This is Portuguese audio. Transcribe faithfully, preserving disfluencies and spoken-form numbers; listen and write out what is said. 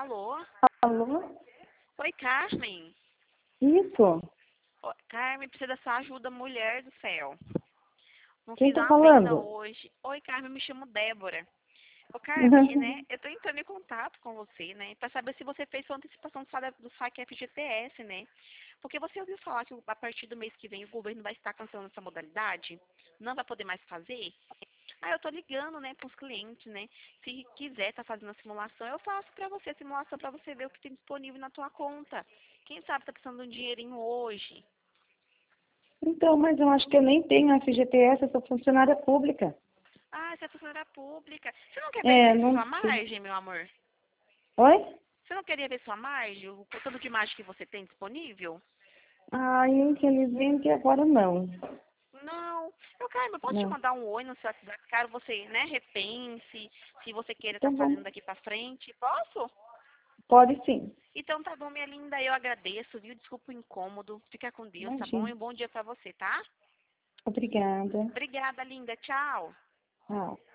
Alô? Alô? Oi, Carmen. Isso. Ô, Carmen, precisa da sua ajuda, mulher do céu. Não Quem fiz tá uma venda falando? hoje. Oi, Carmen, me chamo Débora. Ô, Carmen, né, eu tô entrando em contato com você, né, pra saber se você fez sua antecipação do sa- do saque F G T S, né? Porque você ouviu falar que a partir do mês que vem o governo vai estar cancelando essa modalidade? Não vai poder mais fazer? Ah, eu tô ligando, né, pros clientes, né? Se quiser tá fazendo a simulação, eu faço pra você a simulação pra você ver o que tem disponível na tua conta. Quem sabe tá precisando de um dinheirinho hoje? Então, mas eu acho que eu nem tenho F G T S, eu sou funcionária pública. Ah, você é funcionária pública. Você não quer ver É, ver não sua sei. margem, meu amor? Oi? Você não queria ver sua margem, o tanto de margem que você tem disponível? Ah, infelizmente agora não. Não. Eu, Carmen, eu posso te Não. mandar um oi no seu WhatsApp, caso você, né, repense, se você queira estar Então fazendo bom. daqui pra frente. Posso? Pode sim. Então tá bom, minha linda, eu agradeço, viu? Desculpa o incômodo. Fica com Deus, tá bom? Imagina. E um bom dia pra você, tá? Obrigada. Obrigada, linda. Tchau. Tchau.